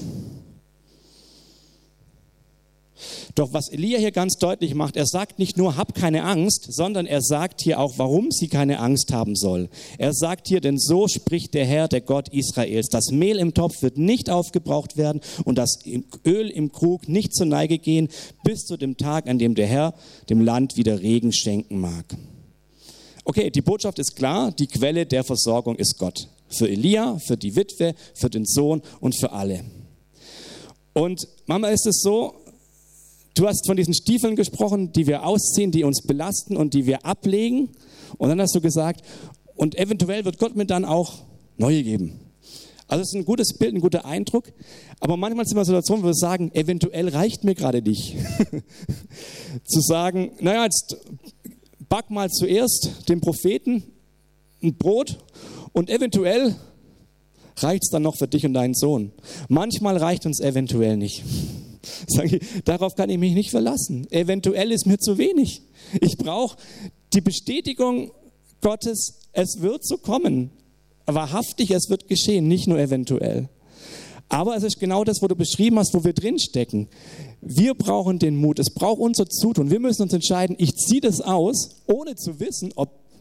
S1: Doch was Elia hier ganz deutlich macht, er sagt nicht nur, hab keine Angst, sondern er sagt hier auch, warum sie keine Angst haben soll. Er sagt hier, denn so spricht der Herr, der Gott Israels. Das Mehl im Topf wird nicht aufgebraucht werden und das Öl im Krug nicht zur Neige gehen, bis zu dem Tag, an dem der Herr dem Land wieder Regen schenken mag. Okay, die Botschaft ist klar, die Quelle der Versorgung ist Gott. Für Elia, für die Witwe, für den Sohn und für alle. Und Mama, ist es so, du hast von diesen Stiefeln gesprochen, die wir ausziehen, die uns belasten und die wir ablegen. Und dann hast du gesagt, und eventuell wird Gott mir dann auch neue geben. Also es ist ein gutes Bild, ein guter Eindruck. Aber manchmal sind wir in Situationen, wo wir sagen, eventuell reicht mir gerade nicht. Zu sagen, naja, jetzt back mal zuerst dem Propheten ein Brot und eventuell reicht es dann noch für dich und deinen Sohn. Manchmal reicht uns eventuell nicht. Sage ich, darauf kann ich mich nicht verlassen. Eventuell ist mir zu wenig. Ich brauche die Bestätigung Gottes, es wird so kommen. Wahrhaftig, es wird geschehen, nicht nur eventuell. Aber es ist genau das, wo du beschrieben hast, wo wir drinstecken. Wir brauchen den Mut, es braucht unser Zutun. Wir müssen uns entscheiden, ich ziehe das aus, ohne zu wissen, ob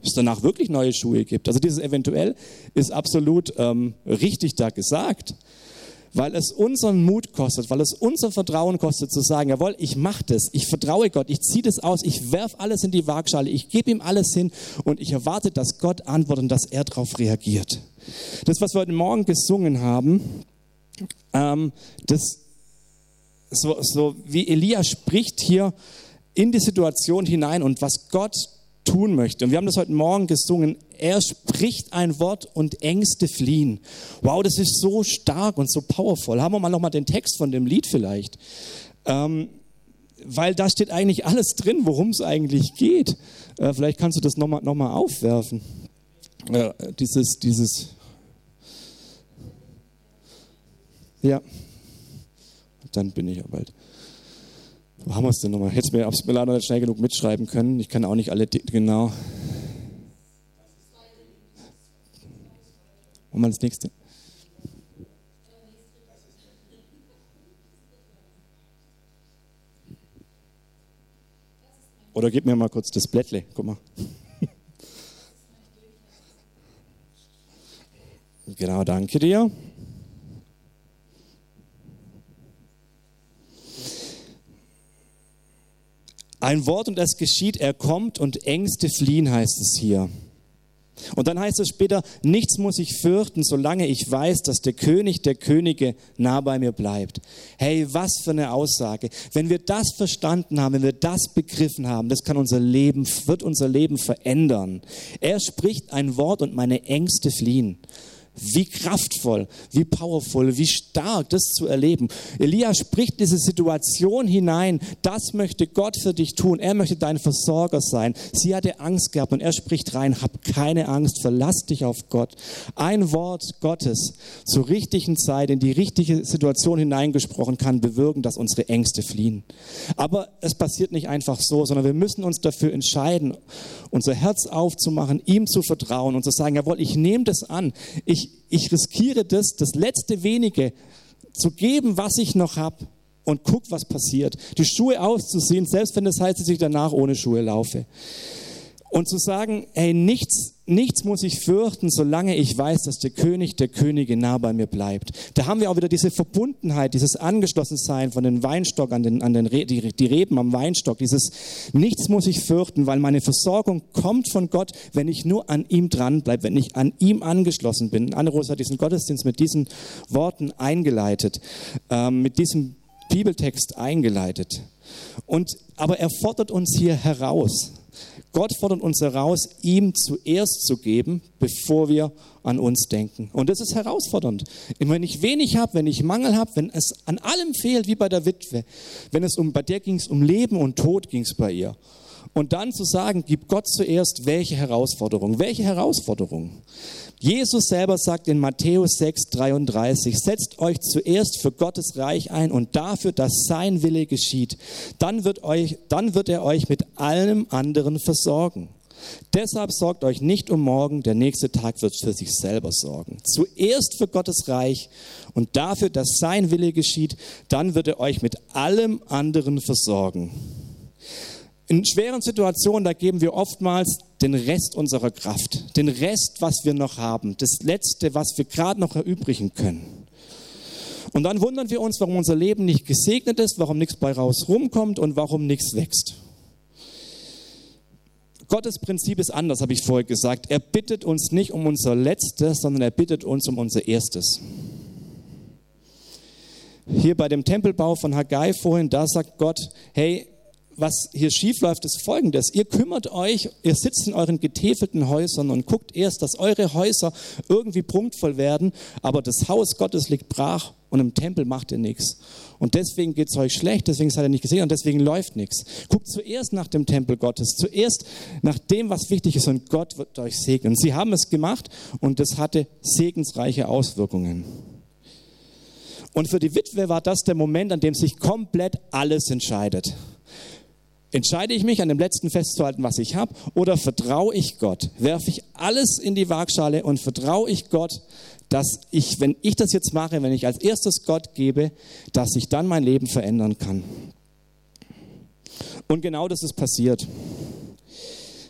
S1: es danach wirklich neue Schuhe gibt. Also dieses eventuell ist absolut ähm, richtig da gesagt, weil es unseren Mut kostet, weil es unser Vertrauen kostet zu sagen, jawohl, ich mache das, ich vertraue Gott, ich ziehe das aus, ich werfe alles in die Waagschale, ich gebe ihm alles hin und ich erwarte, dass Gott antwortet und dass er darauf reagiert. Das, was wir heute Morgen gesungen haben, ähm, das so, so wie Elia spricht hier in die Situation hinein und was Gott tun möchte. Und wir haben das heute Morgen gesungen. Er spricht ein Wort und Ängste fliehen. Wow, das ist so stark und so powerful. Haben wir mal nochmal den Text von dem Lied vielleicht. Ähm, weil da steht eigentlich alles drin, worum es eigentlich geht. Äh, vielleicht kannst du das nochmal noch mal aufwerfen. Äh, dieses, dieses, ja. Dann bin ich ja bald. Wo haben wir es denn nochmal? Hätte mir, hab's mir leider nicht schnell genug mitschreiben können. Ich kann auch nicht alle, genau. Und mal das nächste. Oder gib mir mal kurz das Blättle. Guck mal. Genau, danke dir. Ein Wort und es geschieht, er kommt und Ängste fliehen, heißt es hier. Und dann heißt es später, nichts muss ich fürchten, solange ich weiß, dass der König der Könige nah bei mir bleibt. Hey, was für eine Aussage. Wenn wir das verstanden haben, wenn wir das begriffen haben, das kann unser Leben, wird unser Leben verändern. Er spricht ein Wort und meine Ängste fliehen. Wie kraftvoll, wie powerful, wie stark das zu erleben. Elia spricht diese Situation hinein, das möchte Gott für dich tun. Er möchte dein Versorger sein. Sie hatte Angst gehabt und er spricht rein, hab keine Angst, verlass dich auf Gott. Ein Wort Gottes zur richtigen Zeit in die richtige Situation hineingesprochen kann bewirken, dass unsere Ängste fliehen. Aber es passiert nicht einfach so, sondern wir müssen uns dafür entscheiden, unser Herz aufzumachen, ihm zu vertrauen und zu sagen, jawohl, ich nehme das an. Ich Ich riskiere das, das letzte wenige zu geben, was ich noch habe und guck, was passiert. Die Schuhe auszuziehen, selbst wenn das heißt, dass ich danach ohne Schuhe laufe. Und zu sagen, hey, nichts, nichts muss ich fürchten, solange ich weiß, dass der König der Könige nah bei mir bleibt. Da haben wir auch wieder diese Verbundenheit, dieses Angeschlossensein von den Weinstock an den, an den Re, die, die Reben am Weinstock. Dieses nichts muss ich fürchten, weil meine Versorgung kommt von Gott, wenn ich nur an ihm dranbleibe, wenn ich an ihm angeschlossen bin. Anne-Rose hat diesen Gottesdienst mit diesen Worten eingeleitet, ähm, mit diesem Bibeltext eingeleitet. Und, aber er fordert uns hier heraus. Gott fordert uns heraus, ihm zuerst zu geben, bevor wir an uns denken. Und das ist herausfordernd. Wenn ich wenig habe, wenn ich Mangel habe, wenn es an allem fehlt, wie bei der Witwe, wenn es um, bei der ging es um Leben und Tod, ging es bei ihr. Und dann zu sagen, gib Gott zuerst, welche Herausforderung? Welche Herausforderung? Jesus selber sagt in Matthäus sechs, dreiunddreißig, setzt euch zuerst für Gottes Reich ein und dafür, dass sein Wille geschieht. Dann wird, euch, dann wird er euch mit allem anderen versorgen. Deshalb sorgt euch nicht um morgen, der nächste Tag wird für sich selber sorgen. Zuerst für Gottes Reich und dafür, dass sein Wille geschieht, dann wird er euch mit allem anderen versorgen. In schweren Situationen, da geben wir oftmals den Rest unserer Kraft, den Rest, was wir noch haben, das Letzte, was wir gerade noch erübrigen können. Und dann wundern wir uns, warum unser Leben nicht gesegnet ist, warum nichts bei raus rumkommt und warum nichts wächst. Gottes Prinzip ist anders, habe ich vorher gesagt. Er bittet uns nicht um unser Letztes, sondern er bittet uns um unser Erstes. Hier bei dem Tempelbau von Haggai vorhin, da sagt Gott, hey, was hier schief läuft, ist Folgendes. Ihr kümmert euch, ihr sitzt in euren getäfelten Häusern und guckt erst, dass eure Häuser irgendwie prunkvoll werden, aber das Haus Gottes liegt brach und im Tempel macht ihr nichts. Und deswegen geht es euch schlecht, deswegen seid ihr nicht gesehen und deswegen läuft nichts. Guckt zuerst nach dem Tempel Gottes, zuerst nach dem, was wichtig ist und Gott wird euch segnen. Sie haben es gemacht und das hatte segensreiche Auswirkungen. Und für die Witwe war das der Moment, an dem sich komplett alles entscheidet. Entscheide ich mich, an dem Letzten festzuhalten, was ich habe, oder vertraue ich Gott? Werfe ich alles in die Waagschale und vertraue ich Gott, dass ich, wenn ich das jetzt mache, wenn ich als erstes Gott gebe, dass sich dann mein Leben verändern kann? Und genau das ist passiert.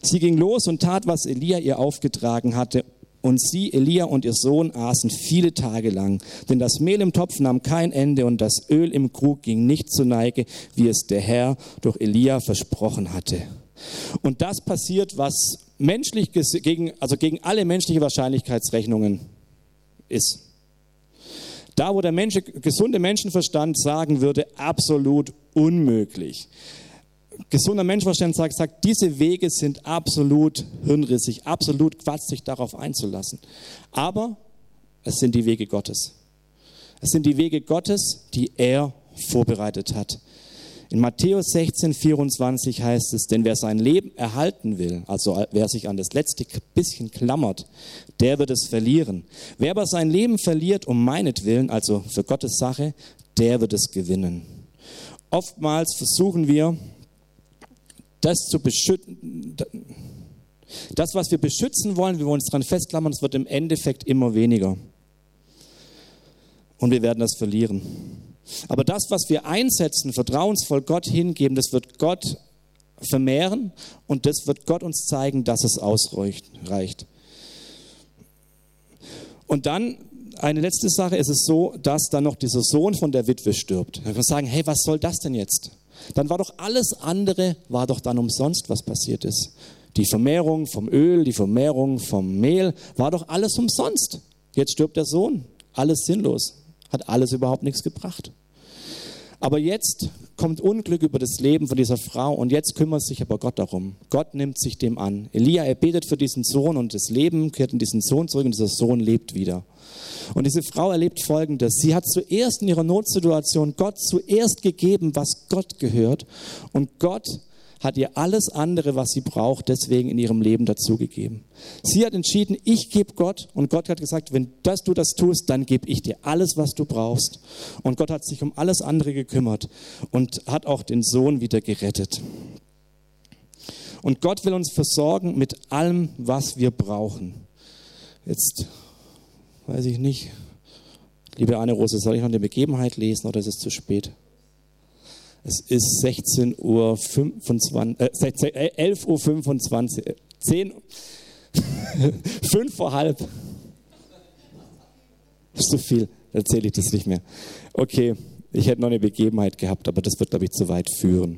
S1: Sie ging los und tat, was Elia ihr aufgetragen hatte. Und sie, Elia und ihr Sohn, aßen viele Tage lang. Denn das Mehl im Topf nahm kein Ende und das Öl im Krug ging nicht zur Neige, wie es der Herr durch Elia versprochen hatte. Und das passiert, was menschlich gegen, also gegen alle menschliche Wahrscheinlichkeitsrechnungen ist. Da, wo der Mensch, gesunde Menschenverstand sagen würde, absolut unmöglich. Gesunder Menschenverstand sagt, sagt, diese Wege sind absolut hirnrissig, absolut Quatsch, sich darauf einzulassen. Aber es sind die Wege Gottes. Es sind die Wege Gottes, die er vorbereitet hat. In Matthäus sechzehn, vierundzwanzig heißt es, denn wer sein Leben erhalten will, also wer sich an das letzte bisschen klammert, der wird es verlieren. Wer aber sein Leben verliert um meinetwillen, also für Gottes Sache, der wird es gewinnen. Oftmals versuchen wir, das zu beschützen, das, was wir beschützen wollen, wir wollen uns daran festklammern, es wird im Endeffekt immer weniger. Und wir werden das verlieren. Aber das, was wir einsetzen, vertrauensvoll Gott hingeben, das wird Gott vermehren und das wird Gott uns zeigen, dass es ausreicht. Und dann, eine letzte Sache, ist es so, dass dann noch dieser Sohn von der Witwe stirbt. Da kann man sagen, hey, was soll das denn jetzt? Dann war doch alles andere, war doch dann umsonst, was passiert ist. Die Vermehrung vom Öl, die Vermehrung vom Mehl, war doch alles umsonst. Jetzt stirbt der Sohn, alles sinnlos, hat alles überhaupt nichts gebracht. Aber jetzt kommt Unglück über das Leben von dieser Frau und jetzt kümmert sich aber Gott darum. Gott nimmt sich dem an. Elia, er betet für diesen Sohn und das Leben kehrt in diesen Sohn zurück und dieser Sohn lebt wieder. Und diese Frau erlebt Folgendes. Sie hat zuerst in ihrer Notsituation Gott zuerst gegeben, was Gott gehört. Und Gott hat ihr alles andere, was sie braucht, deswegen in ihrem Leben dazugegeben. Sie hat entschieden, ich gebe Gott. Und Gott hat gesagt, wenn das, du das tust, dann gebe ich dir alles, was du brauchst. Und Gott hat sich um alles andere gekümmert und hat auch den Sohn wieder gerettet. Und Gott will uns versorgen mit allem, was wir brauchen. Jetzt weiß ich nicht. Liebe Anne-Rose, soll ich noch eine Begebenheit lesen oder ist es zu spät? Es ist sechzehn Uhr fünfundzwanzig, äh, elf Uhr fünfundzwanzig, zehn, fünf vor halb. Ist zu viel, erzähle ich das nicht mehr. Okay, ich hätte noch eine Begebenheit gehabt, aber das wird, glaube ich, zu weit führen.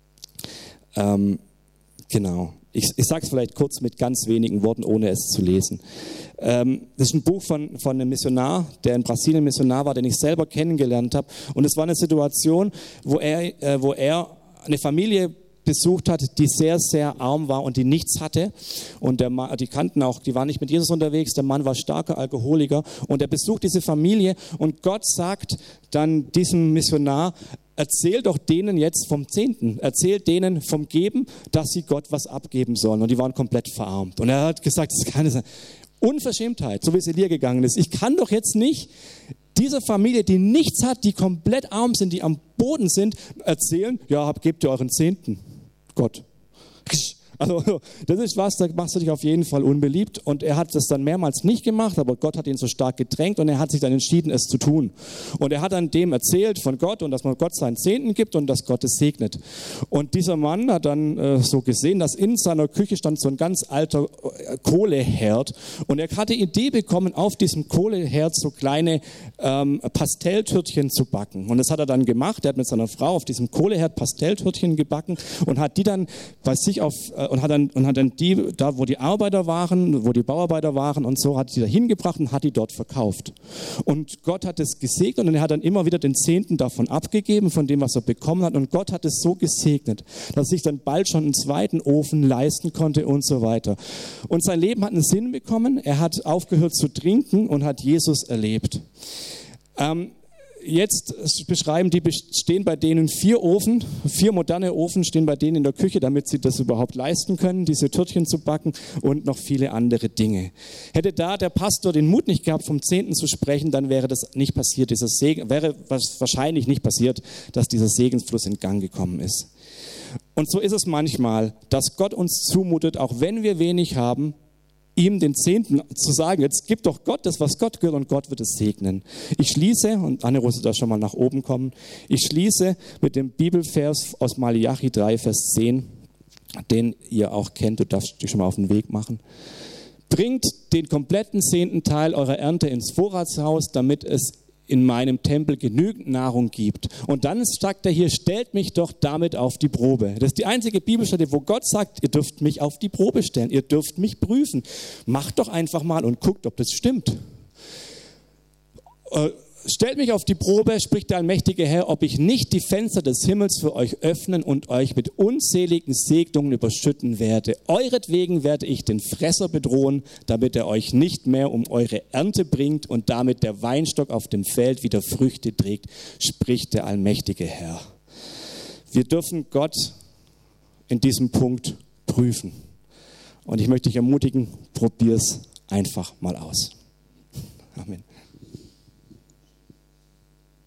S1: Ähm, genau. Ich, ich sage es vielleicht kurz mit ganz wenigen Worten, ohne es zu lesen. Ähm, das ist ein Buch von, von einem Missionar, der in Brasilien Missionar war, den ich selber kennengelernt habe. Und es war eine Situation, wo er, äh, wo er eine Familie besucht hat, die sehr, sehr arm war und die nichts hatte. Und der Mann, die kannten auch, die waren nicht mit Jesus unterwegs. Der Mann war starker Alkoholiker. Und er besucht diese Familie und Gott sagt dann diesem Missionar, erzähl doch denen jetzt vom Zehnten, erzähl denen vom Geben, dass sie Gott was abgeben sollen. Und die waren komplett verarmt. Und er hat gesagt, das kann nicht sein. Unverschämtheit, so wie es Elia gegangen ist. Ich kann doch jetzt nicht dieser Familie, die nichts hat, die komplett arm sind, die am Boden sind, erzählen, ja, gebt ihr euren Zehnten. Gott. Also das ist was, da machst du dich auf jeden Fall unbeliebt. Und er hat das dann mehrmals nicht gemacht, aber Gott hat ihn so stark gedrängt und er hat sich dann entschieden, es zu tun. Und er hat dann dem erzählt von Gott und dass man Gott seinen Zehnten gibt und dass Gott es segnet. Und dieser Mann hat dann äh, so gesehen, dass in seiner Küche stand so ein ganz alter äh, Kohleherd und er hatte die Idee bekommen, auf diesem Kohleherd so kleine ähm, Pastelltürtchen zu backen. Und das hat er dann gemacht. Er hat mit seiner Frau auf diesem Kohleherd Pastelltürtchen gebacken und hat die dann bei sich auf äh, und hat dann, und hat dann die, da wo die Arbeiter waren, wo die Bauarbeiter waren und so, hat die da hingebracht und hat die dort verkauft. Und Gott hat es gesegnet und er hat dann immer wieder den Zehnten davon abgegeben, von dem, was er bekommen hat. Und Gott hat es so gesegnet, dass er sich dann bald schon einen zweiten Ofen leisten konnte und so weiter. Und sein Leben hat einen Sinn bekommen. Er hat aufgehört zu trinken und hat Jesus erlebt. Ähm, Jetzt beschreiben die, stehen bei denen vier Ofen, vier moderne Ofen stehen bei denen in der Küche, damit sie das überhaupt leisten können, diese Törtchen zu backen und noch viele andere Dinge. Hätte da der Pastor den Mut nicht gehabt, vom Zehnten zu sprechen, dann wäre das nicht passiert, dieser Segen, wäre wahrscheinlich nicht passiert, dass dieser Segensfluss in Gang gekommen ist. Und so ist es manchmal, dass Gott uns zumutet, auch wenn wir wenig haben, ihm den Zehnten zu sagen, jetzt gib doch Gott das, was Gott gehört und Gott wird es segnen. Ich schließe, und Anne-Rose darf schon mal nach oben kommen, ich schließe mit dem Bibelvers aus Malachi drei, Vers zehn den ihr auch kennt, du darfst dich schon mal auf den Weg machen. Bringt den kompletten zehnten Teil eurer Ernte ins Vorratshaus, damit es in meinem Tempel genügend Nahrung gibt. Und dann sagt er hier, stellt mich doch damit auf die Probe. Das ist die einzige Bibelstelle, wo Gott sagt, ihr dürft mich auf die Probe stellen, ihr dürft mich prüfen. Macht doch einfach mal und guckt, ob das stimmt. Äh, stellt mich auf die Probe, spricht der allmächtige Herr, ob ich nicht die Fenster des Himmels für euch öffnen und euch mit unzähligen Segnungen überschütten werde. Euretwegen werde ich den Fresser bedrohen, damit er euch nicht mehr um eure Ernte bringt und damit der Weinstock auf dem Feld wieder Früchte trägt, spricht der allmächtige Herr. Wir dürfen Gott in diesem Punkt prüfen. Und ich möchte dich ermutigen, probier's einfach mal aus. Amen.